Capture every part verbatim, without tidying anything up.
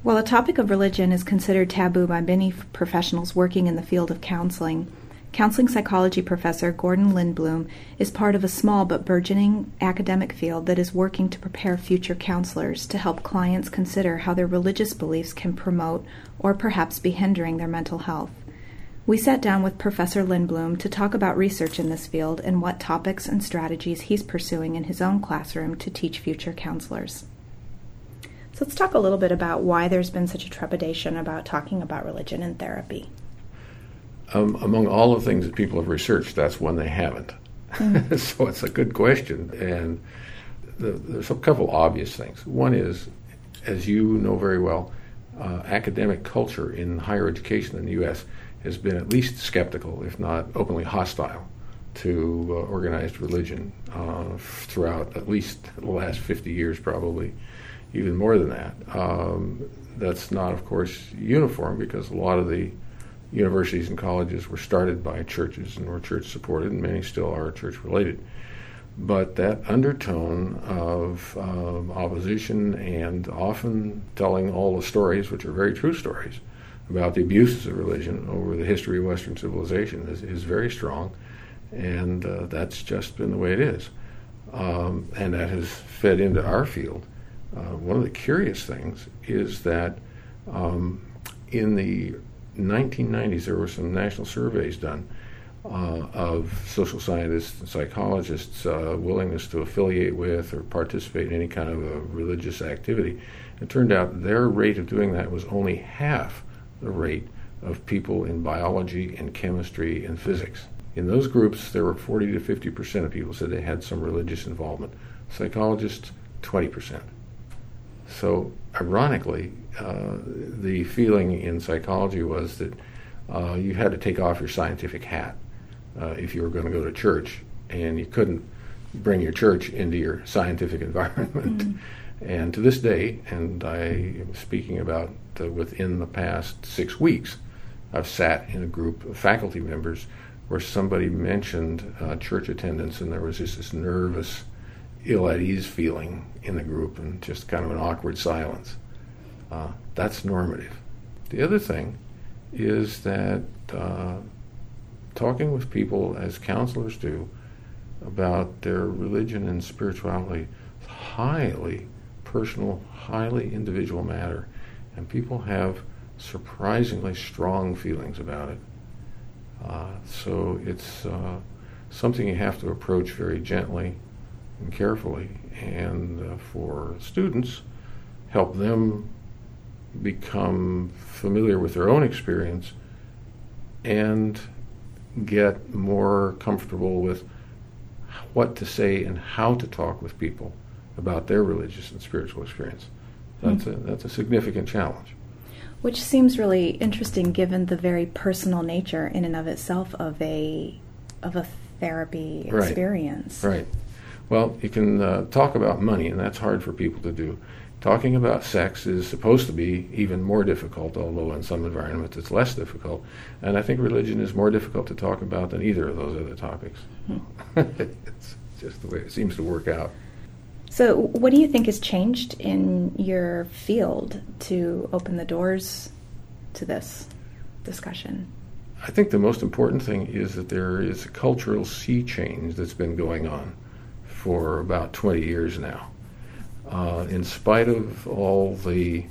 While the topic of religion is considered taboo by many professionals working in the field of counseling, counseling psychology professor Gordon Lindblom is part of a small but burgeoning academic field that is working to prepare future counselors to help clients consider how their religious beliefs can promote or perhaps be hindering their mental health. We sat down with Professor Lindblom to talk about research in this field and what topics and strategies he's pursuing in his own classroom to teach future counselors. So let's talk a little bit about why there's been such a trepidation about talking about religion in therapy. Um, among all the things that people have researched, that's one they haven't. Mm. So it's a good question. And the, there's a couple obvious things. One is, as you know very well, uh, academic culture in higher education in the U S has been at least skeptical, if not openly hostile, to uh, organized religion uh, throughout at least the last fifty years, probably. Even more than that. Um, that's not, of course, uniform, because a lot of the universities and colleges were started by churches and were church-supported, and many still are church-related. But that undertone of um, opposition and often telling all the stories, which are very true stories, about the abuses of religion over the history of Western civilization is, is very strong, and uh, that's just been the way it is. Um, and that has fed into our field. Uh, one of the curious things is that um, in the nineteen nineties there were some national surveys done uh, of social scientists and psychologists' uh, willingness to affiliate with or participate in any kind of a religious activity. It turned out their rate of doing that was only half the rate of people in biology and chemistry and physics. In those groups, there were forty to fifty percent of people said they had some religious involvement. Psychologists, twenty percent. So, ironically, uh, the feeling in psychology was that uh, you had to take off your scientific hat uh, if you were going to go to church, and you couldn't bring your church into your scientific environment. Mm. And to this day, and I am speaking about uh, within the past six weeks, I've sat in a group of faculty members where somebody mentioned uh, church attendance, and there was just this nervous, ill-at-ease feeling in the group and just kind of an awkward silence. Uh, that's normative. The other thing is that uh, talking with people, as counselors do, about their religion and spirituality is highly personal, highly individual matter, and people have surprisingly strong feelings about it. Uh, so it's uh, something you have to approach very gently and carefully, and uh, for students, help them become familiar with their own experience and get more comfortable with what to say and how to talk with people about their religious and spiritual experience. That's, mm-hmm. a, that's a significant challenge. Which seems really interesting given the very personal nature in and of itself of a of a therapy experience. Right. right. Well, you can uh, talk about money, and that's hard for people to do. Talking about sex is supposed to be even more difficult, although in some environments it's less difficult. And I think religion is more difficult to talk about than either of those other topics. Mm-hmm. It's just the way it seems to work out. So what do you think has changed in your field to open the doors to this discussion? I think the most important thing is that there is a cultural sea change that's been going on for about twenty years now. Uh, in spite of all the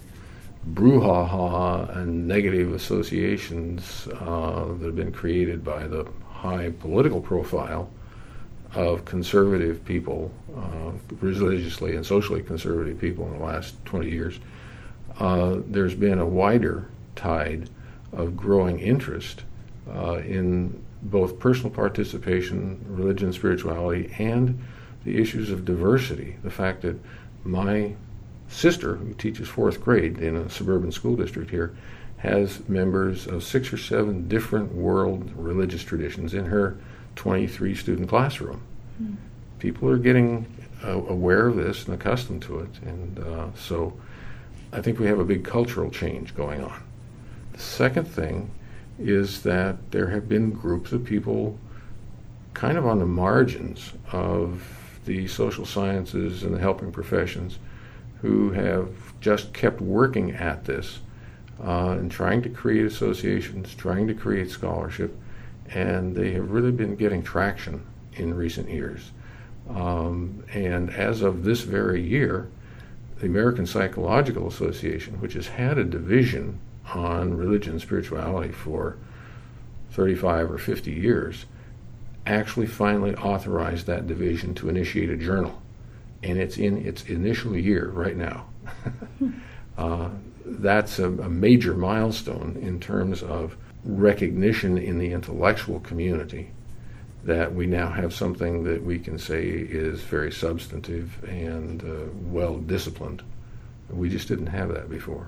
brouhaha and negative associations uh, that have been created by the high political profile of conservative people, uh, religiously and socially conservative people in the last twenty years, uh, there's been a wider tide of growing interest uh, in both personal participation, religion, spirituality, and the issues of diversity. The fact that my sister, who teaches fourth grade in a suburban school district here, has members of six or seven different world religious traditions in her twenty-three student classroom. Mm. People are getting uh, aware of this and accustomed to it, and uh, so I think we have a big cultural change going on. The second thing is that there have been groups of people kind of on the margins of the social sciences and the helping professions who have just kept working at this uh, and trying to create associations, trying to create scholarship, and they have really been getting traction in recent years. Um, and as of this very year, the American Psychological Association, which has had a division on religion and spirituality for thirty-five or fifty years, actually finally authorized that division to initiate a journal. And it's in its initial year right now. uh, that's a, a major milestone in terms of recognition in the intellectual community that we now have something that we can say is very substantive and uh, well disciplined. We just didn't have that before.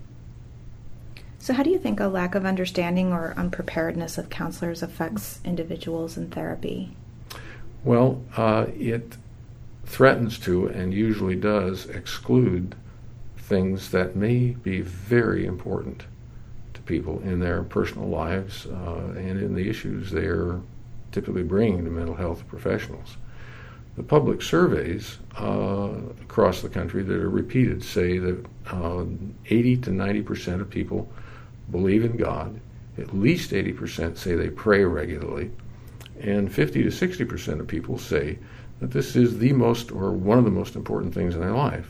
So how do you think a lack of understanding or unpreparedness of counselors affects individuals in therapy? Well, uh, it threatens to, and usually does, exclude things that may be very important to people in their personal lives uh, and in the issues they're typically bringing to mental health professionals. The public surveys uh, across the country that are repeated say that uh, eighty to ninety percent of people believe in God, at least eighty percent say they pray regularly, and fifty to sixty percent of people say that this is the most or one of the most important things in their lives.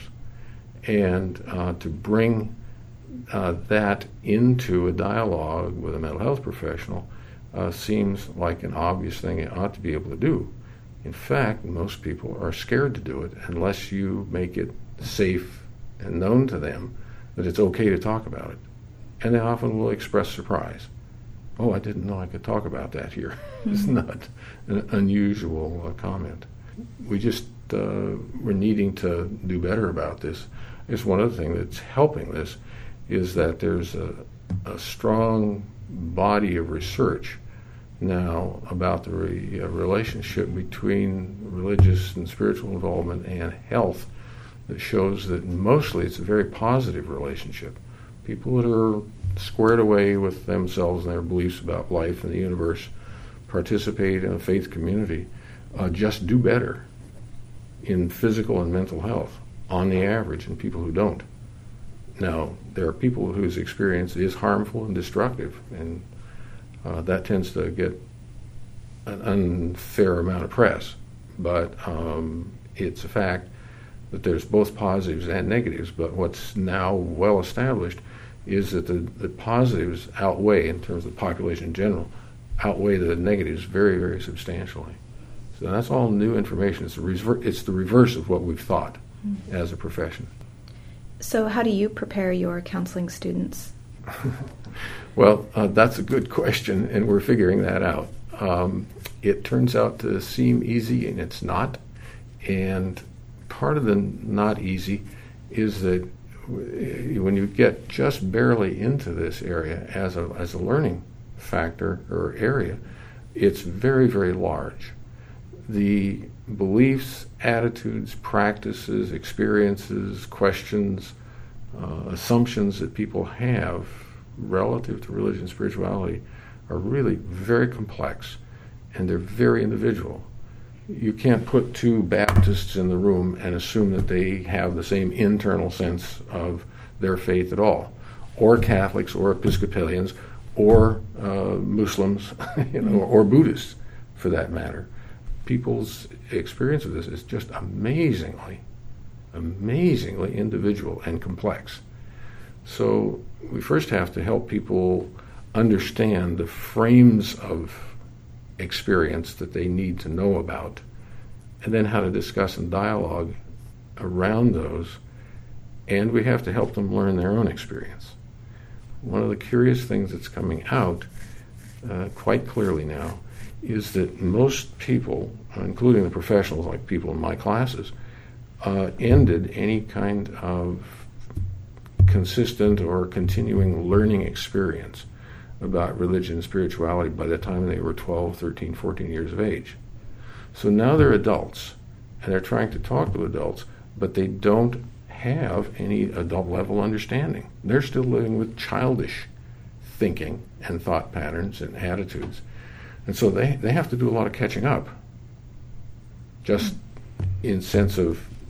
And uh, to bring uh, that into a dialogue with a mental health professional uh, seems like an obvious thing you ought to be able to do. In fact, most people are scared to do it unless you make it safe and known to them that it's okay to talk about it. And they often will express surprise. Oh, I didn't know I could talk about that here. Mm-hmm. It's not an unusual uh, comment. We just, uh, we're needing to do better about this. It's one other thing that's helping this is that there's a, a strong body of research now about the re, uh, relationship between religious and spiritual involvement and health that shows that mostly it's a very positive relationship. People that are squared away with themselves and their beliefs about life and the universe, participate in a faith community, uh, just do better in physical and mental health on the average than people who don't. Now, there are people whose experience is harmful and destructive, and uh, that tends to get an unfair amount of press. But um, it's a fact that there's both positives and negatives, but what's now well established is that the, the positives outweigh, in terms of the population in general, outweigh the negatives very, very substantially. So that's all new information. It's the, rever- it's the reverse of what we've thought mm-hmm. as a profession. So how do you prepare your counseling students? Well, uh, that's a good question, and we're figuring that out. Um, it turns out to seem easy, and it's not. And part of the not easy is that when you get just barely into this area as a as a learning factor or area, it's very, very large. The beliefs, attitudes, practices, experiences, questions, uh, assumptions that people have relative to religion and spirituality are really very complex, and they're very individual. You can't put two Baptists in the room and assume that they have the same internal sense of their faith at all, or Catholics, or Episcopalians, or uh, Muslims, you know, or Buddhists, for that matter. People's experience of this is just amazingly, amazingly individual and complex. So we first have to help people understand the frames of experience that they need to know about, and then how to discuss and dialogue around those, and we have to help them learn their own experience. One of the curious things that's coming out uh, quite clearly now is that most people, including the professionals like people in my classes, uh, ended any kind of consistent or continuing learning experience about religion and spirituality by the time they were twelve, thirteen, fourteen years of age. So now they're adults, and they're trying to talk to adults, but they don't have any adult level understanding. They're still living with childish thinking and thought patterns and attitudes. And so they, they have to do a lot of catching up, just in sense of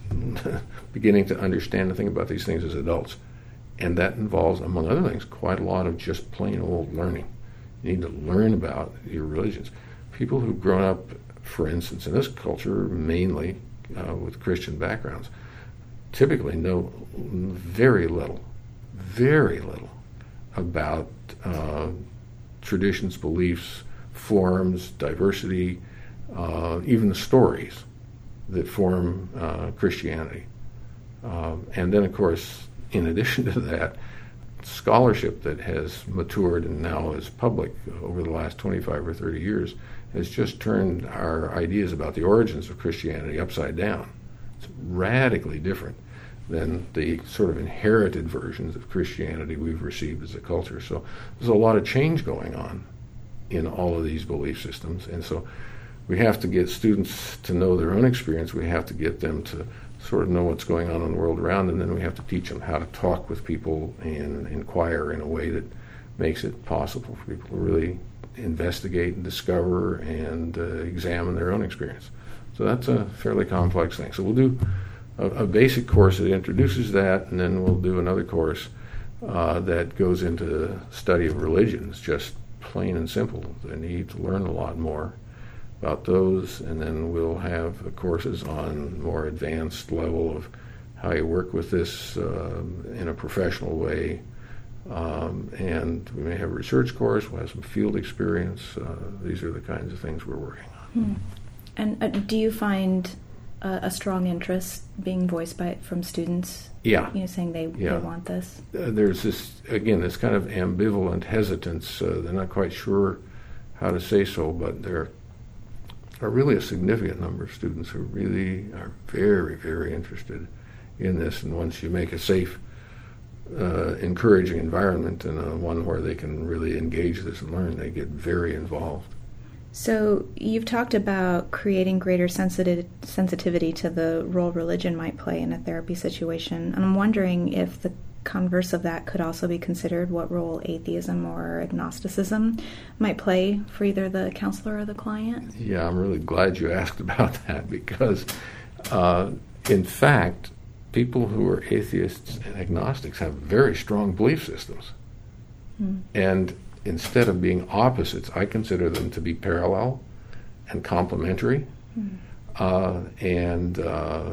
beginning to understand and think about these things as adults. And that involves, among other things, quite a lot of just plain old learning. You need to learn about your religions. People who've grown up, for instance, in this culture, mainly uh, with Christian backgrounds, typically know very little, very little about uh, traditions, beliefs, forms, diversity, uh, even the stories that form uh, Christianity. Um, and then, of course, in addition to that, scholarship that has matured and now is public over the last twenty-five or thirty years has just turned our ideas about the origins of Christianity upside down. It's radically different than the sort of inherited versions of Christianity we've received as a culture. So there's a lot of change going on in all of these belief systems. And so we have to get students to know their own experience. We have to get them to sort of know what's going on in the world around them. And then we have to teach them how to talk with people and inquire in a way that makes it possible for people to really investigate and discover and uh, examine their own experience. So that's a fairly complex thing. So we'll do a, a basic course that introduces that, and then we'll do another course uh, that goes into the study of religions, just plain and simple. They need to learn a lot more about those, and then we'll have uh, courses on more advanced level of how you work with this uh, in a professional way. Um, and we may have a research course, we'll have some field experience. Uh, these are the kinds of things we're working on. Hmm. And uh, do you find uh, a strong interest being voiced by from students? Yeah. You know, saying they, yeah. they want this? Uh, there's this, again, this kind of ambivalent hesitance. Uh, they're not quite sure how to say so, but there are really a significant number of students who really are very, very interested in this. And once you make a safe, uh, encouraging environment and uh, one where they can really engage this and learn, they get very involved. So you've talked about creating greater sensitive, sensitivity to the role religion might play in a therapy situation. And I'm wondering if the converse of that could also be considered, what role atheism or agnosticism might play for either the counselor or the client? Yeah, I'm really glad you asked about that because, uh, in fact, people who are atheists and agnostics have very strong belief systems. Hmm. And instead of being opposites, I consider them to be parallel and complementary. Hmm. Uh, and uh,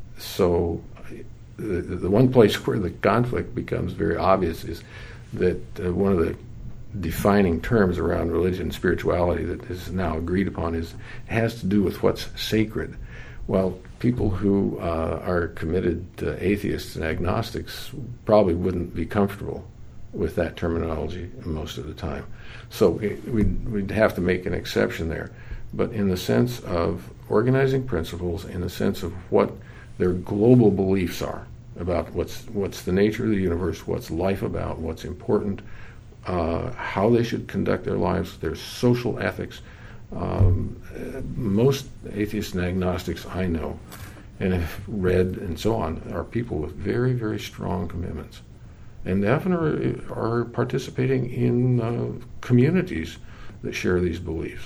so the, the one place where the conflict becomes very obvious is that uh, one of the defining terms around religion and spirituality that is now agreed upon is has to do with what's sacred. Well, people who uh, are committed uh, atheists and agnostics probably wouldn't be comfortable with that terminology most of the time. So we'd, we'd have to make an exception there. But in the sense of organizing principles, in the sense of what their global beliefs are about what's what's the nature of the universe, what's life about, what's important, uh, how they should conduct their lives, their social ethics. Um, most atheists and agnostics I know and have read and so on are people with very, very strong commitments. And they often are, are participating in uh, communities that share these beliefs.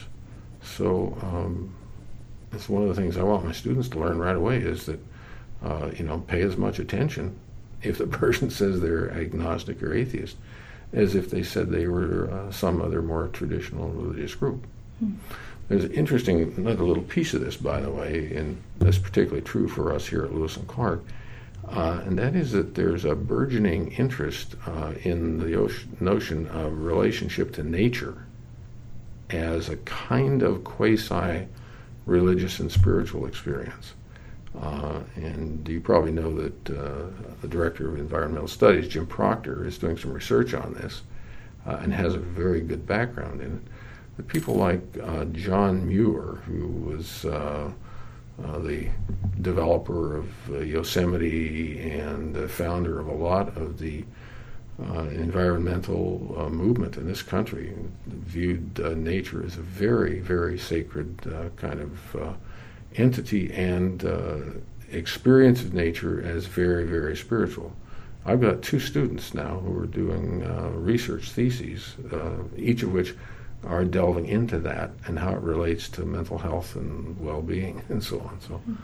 So um, that's one of the things I want my students to learn right away is that, uh, you know, pay as much attention if the person says they're agnostic or atheist as if they said they were uh, some other more traditional religious group. Hmm. There's an interesting, another little piece of this, by the way, and that's particularly true for us here at Lewis and Clark, uh, and that is that there's a burgeoning interest uh, in the ocean, notion of relationship to nature as a kind of quasi-religious and spiritual experience. Uh, and you probably know that uh, the director of environmental studies, Jim Proctor, is doing some research on this uh, and has a very good background in it. But people like uh, John Muir, who was uh, uh, the developer of uh, Yosemite and the founder of a lot of the uh, environmental uh, movement in this country, viewed uh, nature as a very, very sacred uh, kind of uh, entity and uh, experience of nature as very, very spiritual. I've got two students now who are doing uh, research theses, uh, each of which are delving into that and how it relates to mental health and well-being and so on. So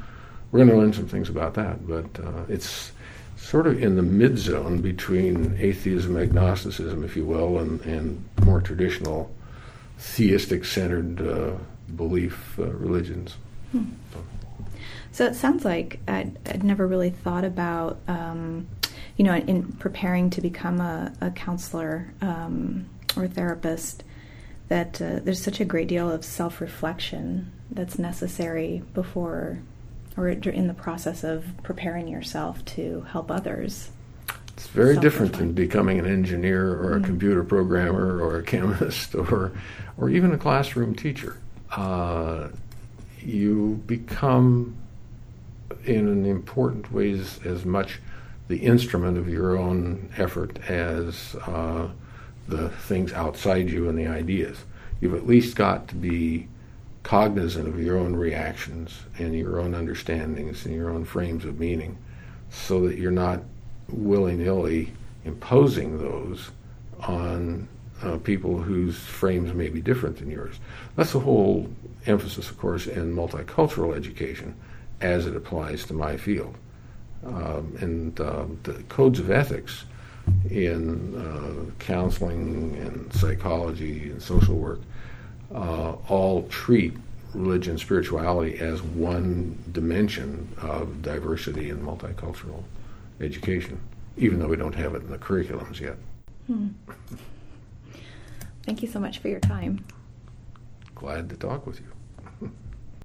we're going to learn some things about that. But uh, it's sort of in the mid-zone between atheism, agnosticism, if you will, and, and more traditional theistic-centered uh, belief uh, religions. Hmm. So. so it sounds like I'd, I'd never really thought about, um, you know, in preparing to become a, a counselor um, or therapist, that uh, there's such a great deal of self-reflection that's necessary before or in the process of preparing yourself to help others. It's very different than becoming an engineer or a mm-hmm. computer programmer or a chemist or or even a classroom teacher. Uh, you become, in an important ways, as much the instrument of your own effort as uh, the things outside you and the ideas. You've at least got to be cognizant of your own reactions and your own understandings and your own frames of meaning, so that you're not willy-nilly imposing those on uh, people whose frames may be different than yours. That's the whole emphasis, of course, in multicultural education as it applies to my field. Um, and uh, the codes of ethics in uh, counseling and psychology and social work uh, all treat religion and spirituality as one dimension of diversity and multicultural education, even though we don't have it in the curriculums yet. Hmm. Thank you so much for your time. Glad to talk with you.